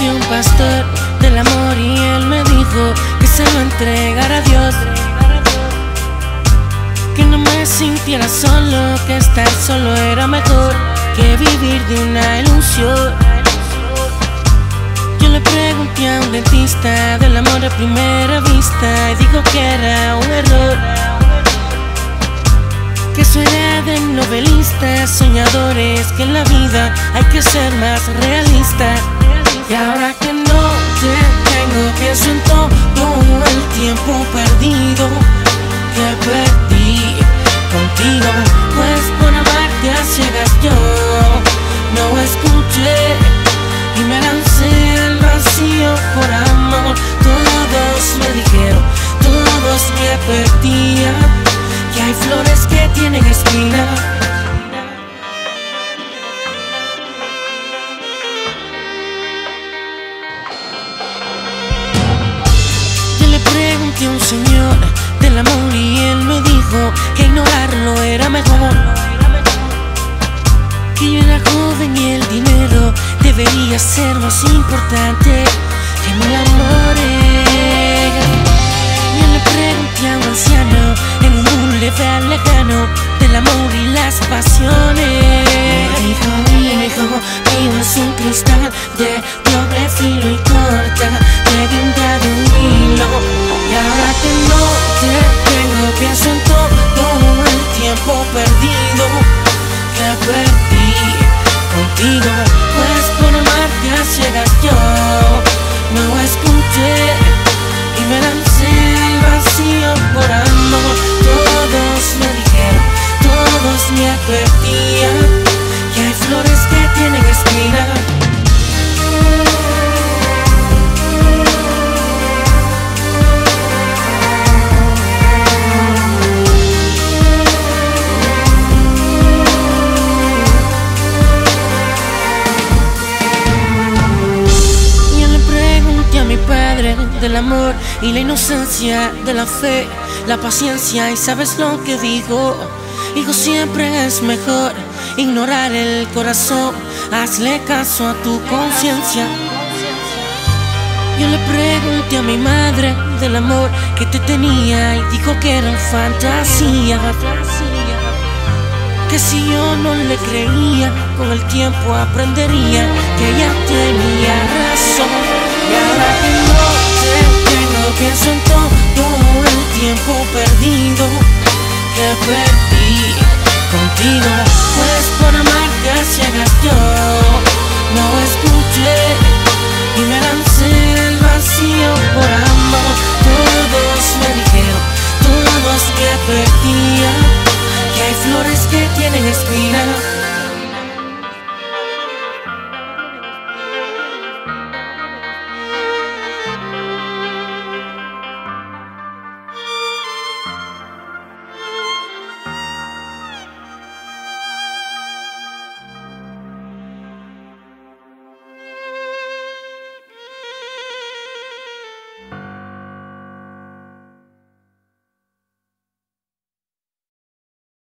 pregunté a un pastor del amor y él me dijo que se lo entregara a Dios, que no me sintiera solo, que estar solo era mejor que vivir de una ilusión. Yo le pregunté a un dentista del amor a primera vista y dijo que era un error, que eso era de novelistas, soñadores, que en la vida hay que ser más realista. Y ahora que no te tengo, pienso en todo el tiempo perdido que perdí contigo, pues por amarte a ciegas yo no escuché y me lancé al vacío por amor. Todos me dijeron, todos me advertían que hay flores que tienen espina. Yo le pregunté a un señor del amor y él me dijo que ignorarlo era mejor, que yo era joven y el dinero debería ser más importante que mi amor. Yo le pregunté a un anciano en un boulevard lejano del amor y las pasiones. Me dijo, mío es un cristal de doble filo y corta, de guinda de un hilo. Y ahora que no te tengo, pienso en todo el tiempo perdido que perdí contigo, pues por amarte a ciegas yo no escuché y me lancé al vacío por amor. Todos me dijeron, todos me advertían que hay flores que tienen espina. Mi padre del amor y la inocencia de la fe, la paciencia, y sabes lo que digo, hijo, siempre es mejor ignorar el corazón, hazle caso a tu conciencia. Yo le pregunté a mi madre del amor que te tenía y dijo que era fantasía, que si yo no le creía, con el tiempo aprendería que ella tenía razón. Y ahora que no te tengo, pienso en todo el tiempo perdido que perdí contigo, pues por amarte a ciegas yo no escuché y me lancé al vacío por amor. Todos me dijeron, todos me advertían que hay flores que tienen espinas.